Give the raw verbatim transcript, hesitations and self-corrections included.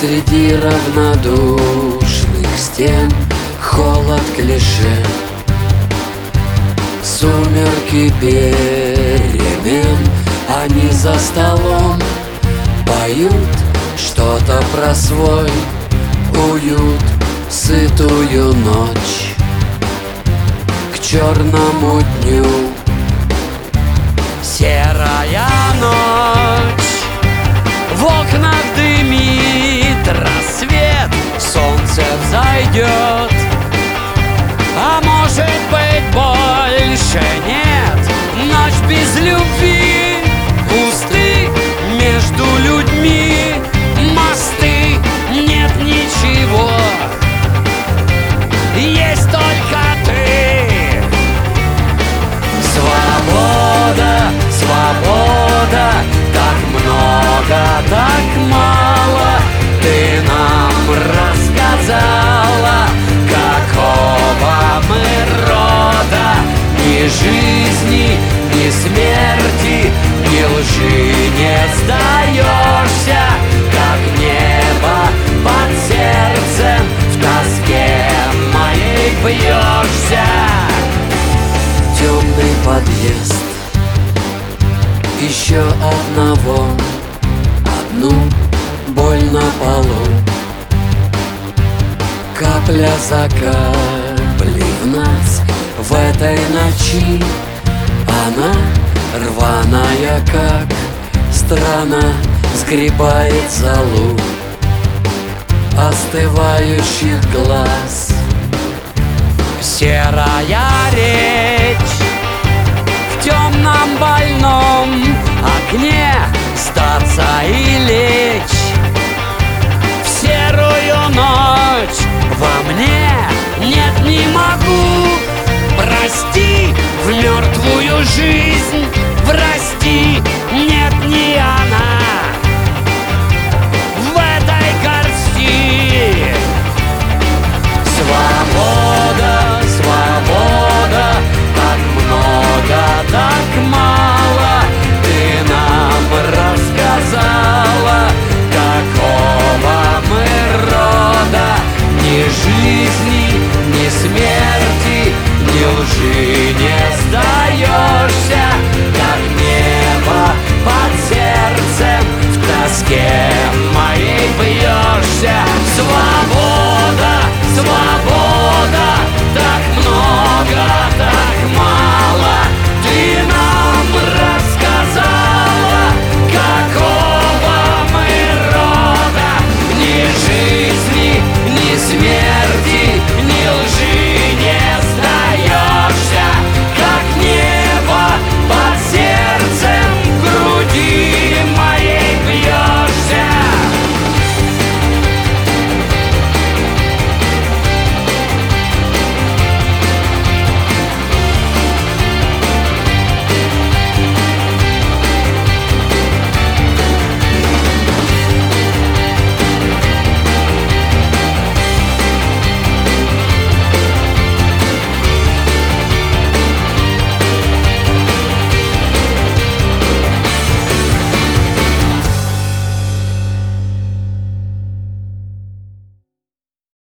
Среди равнодушных стен холод клише, сумерки перемен. Они за столом поют что-то про свой уют, сытую ночь к черному дню. Серая ночь, в окнах дымит рассвет, солнце взойдет, а может быть больше нет. Ночь без любви, пусты между людьми мосты, нет ничего, есть только ты. Свобода, свобода, так много, так мало ты нам рассказала. Какого мы рода, ни жизни, ни смерти, ни лжи не сдаешься, как небо под сердцем в тоске моей бьешься. Темный подъезд еще одного, одну боль на полу. Капля за каплей в нас в этой ночи, она рваная, как страна, сгребает золу остывающих глаз. Серая речь в темном больном окне, сдаться и лечь.